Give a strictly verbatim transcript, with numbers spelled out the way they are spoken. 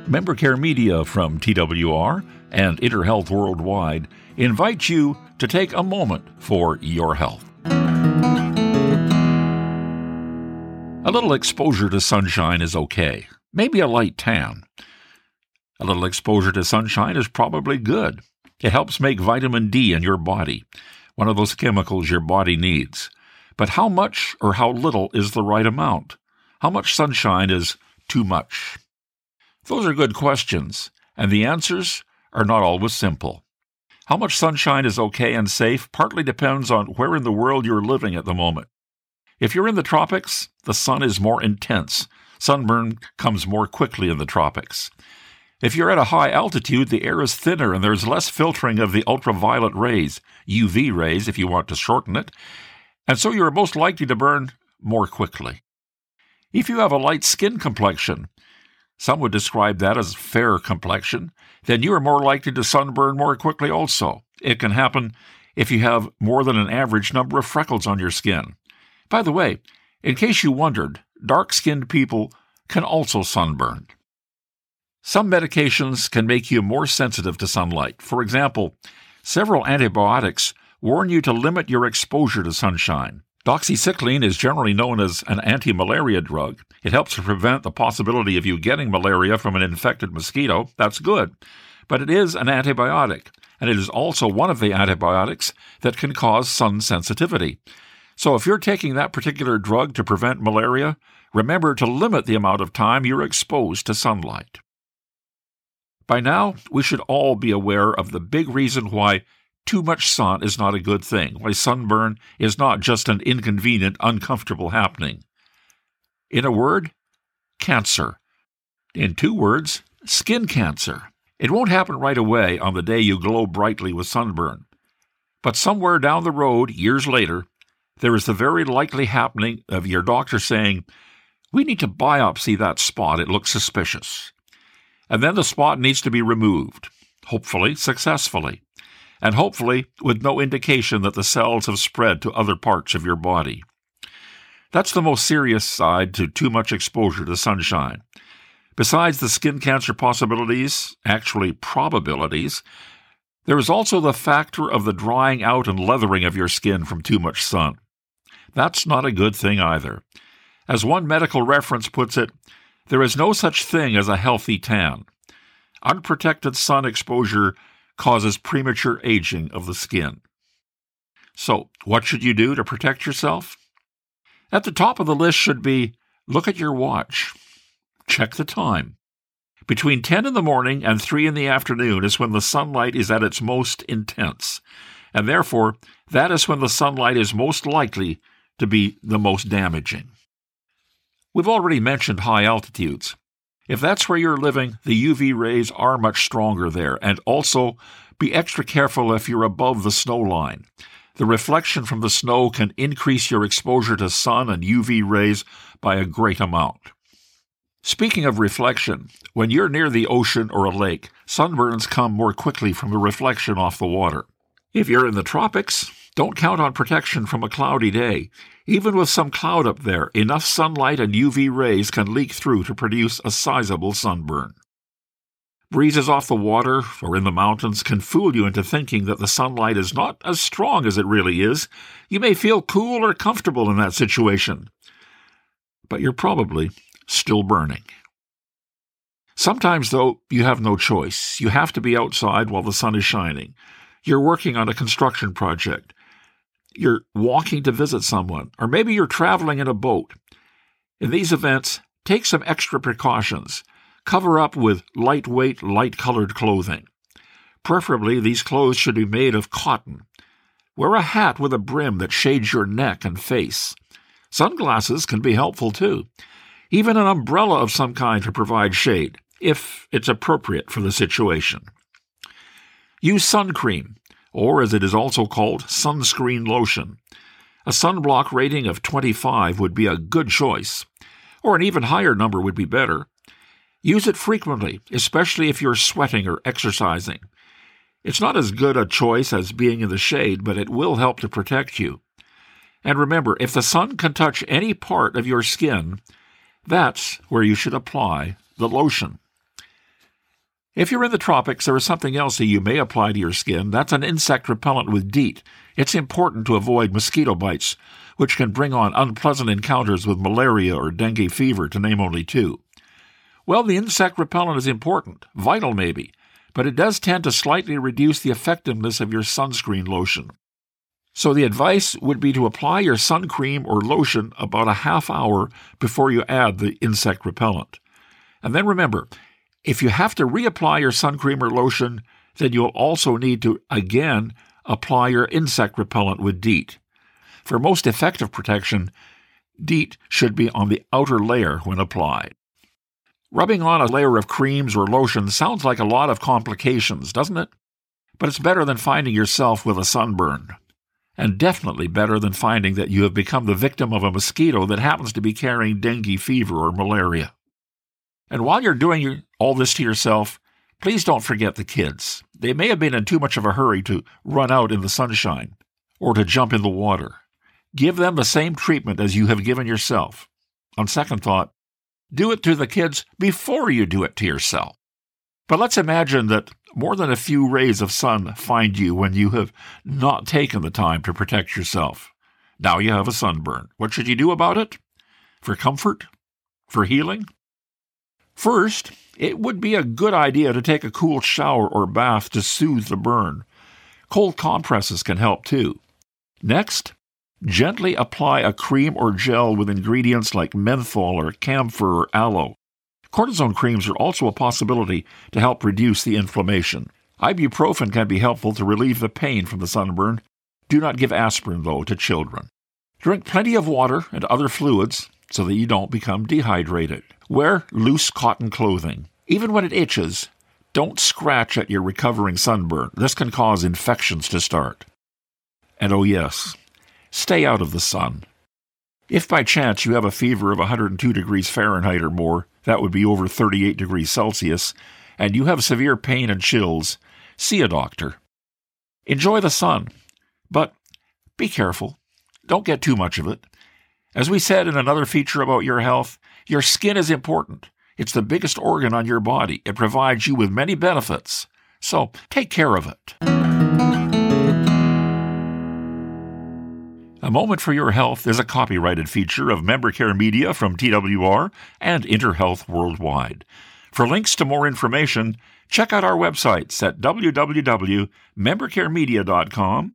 MemberCare Media from T W R and InterHealth Worldwide invite you to take a moment for your health. A little exposure to sunshine is okay, maybe a light tan. A little exposure to sunshine is probably good. It helps make vitamin D in your body, one of those chemicals your body needs. But how much or how little is the right amount? How much sunshine is too much? Those are good questions, and the answers are not always simple. How much sunshine is okay and safe partly depends on where in the world you're living at the moment. If you're in the tropics, the sun is more intense. Sunburn comes more quickly in the tropics. If you're at a high altitude, the air is thinner and there's less filtering of the ultraviolet rays, U V rays if you want to shorten it, and so you're most likely to burn more quickly. If you have a light skin complexion, some would describe that as fair complexion, then you are more likely to sunburn more quickly also. It can happen if you have more than an average number of freckles on your skin. By the way, in case you wondered, dark-skinned people can also sunburn. Some medications can make you more sensitive to sunlight. For example, several antibiotics warn you to limit your exposure to sunshine. Doxycycline is generally known as an anti-malaria drug. It helps to prevent the possibility of you getting malaria from an infected mosquito. That's good. But it is an antibiotic, and it is also one of the antibiotics that can cause sun sensitivity. So if you're taking that particular drug to prevent malaria, remember to limit the amount of time you're exposed to sunlight. By now, we should all be aware of the big reason why too much sun is not a good thing, why sunburn is not just an inconvenient, uncomfortable happening. In a word, cancer. In two words, skin cancer. It won't happen right away on the day you glow brightly with sunburn. But somewhere down the road, years later, there is the very likely happening of your doctor saying, "We need to biopsy that spot, it looks suspicious." And then the spot needs to be removed, hopefully successfully, and hopefully with no indication that the cells have spread to other parts of your body. That's the most serious side to too much exposure to sunshine. Besides the skin cancer possibilities, actually probabilities, there is also the factor of the drying out and leathering of your skin from too much sun. That's not a good thing either. As one medical reference puts it, there is no such thing as a healthy tan. Unprotected sun exposure causes premature aging of the skin. So, what should you do to protect yourself? At the top of the list should be, look at your watch. Check the time. Between ten in the morning and three in the afternoon is when the sunlight is at its most intense, and therefore that is when the sunlight is most likely to be the most damaging. We've already mentioned high altitudes. If that's where you're living, the U V rays are much stronger there, and also be extra careful if you're above the snow line. The reflection from the snow can increase your exposure to sun and U V rays by a great amount. Speaking of reflection, when you're near the ocean or a lake, sunburns come more quickly from the reflection off the water. If you're in the tropics, don't count on protection from a cloudy day. Even with some cloud up there, enough sunlight and U V rays can leak through to produce a sizable sunburn. Breezes off the water or in the mountains can fool you into thinking that the sunlight is not as strong as it really is. You may feel cool or comfortable in that situation, but you're probably still burning. Sometimes, though, you have no choice. You have to be outside while the sun is shining. You're working on a construction project. You're walking to visit someone, or maybe you're traveling in a boat. In these events, take some extra precautions. Cover up with lightweight, light-colored clothing. Preferably, these clothes should be made of cotton. Wear a hat with a brim that shades your neck and face. Sunglasses can be helpful, too. Even an umbrella of some kind to provide shade, if it's appropriate for the situation. Use sun cream, or as it is also called, sunscreen lotion. A sunblock rating of twenty-five would be a good choice, or an even higher number would be better. Use it frequently, especially if you're sweating or exercising. It's not as good a choice as being in the shade, but it will help to protect you. And remember, if the sun can touch any part of your skin, that's where you should apply the lotion. If you're in the tropics, there is something else that you may apply to your skin. That's an insect repellent with DEET. It's important to avoid mosquito bites, which can bring on unpleasant encounters with malaria or dengue fever, to name only two. Well, the insect repellent is important, vital maybe, but it does tend to slightly reduce the effectiveness of your sunscreen lotion. So the advice would be to apply your sun cream or lotion about a half hour before you add the insect repellent. And then remember, if you have to reapply your sun cream or lotion, then you'll also need to, again, apply your insect repellent with DEET. For most effective protection, DEET should be on the outer layer when applied. Rubbing on a layer of creams or lotion sounds like a lot of complications, doesn't it? But it's better than finding yourself with a sunburn. And definitely better than finding that you have become the victim of a mosquito that happens to be carrying dengue fever or malaria. And while you're doing all this to yourself, please don't forget the kids. They may have been in too much of a hurry to run out in the sunshine or to jump in the water. Give them the same treatment as you have given yourself. On second thought, do it to the kids before you do it to yourself. But let's imagine that more than a few rays of sun find you when you have not taken the time to protect yourself. Now you have a sunburn. What should you do about it? For comfort? For healing? First, it would be a good idea to take a cool shower or bath to soothe the burn. Cold compresses can help too. Next, gently apply a cream or gel with ingredients like menthol or camphor or aloe. Cortisone creams are also a possibility to help reduce the inflammation. Ibuprofen can be helpful to relieve the pain from the sunburn. Do not give aspirin, though, to children. Drink plenty of water and other fluids so that you don't become dehydrated. Wear loose cotton clothing. Even when it itches, don't scratch at your recovering sunburn. This can cause infections to start. And oh yes, stay out of the sun. If by chance you have a fever of one hundred two degrees Fahrenheit or more, that would be over thirty-eight degrees Celsius, and you have severe pain and chills, see a doctor. Enjoy the sun, but be careful. Don't get too much of it. As we said in another feature about your health, your skin is important. It's the biggest organ on your body. It provides you with many benefits. So take care of it. A Moment for Your Health is a copyrighted feature of MemberCare Media from T W R and InterHealth Worldwide. For links to more information, check out our websites at w w w dot member care media dot com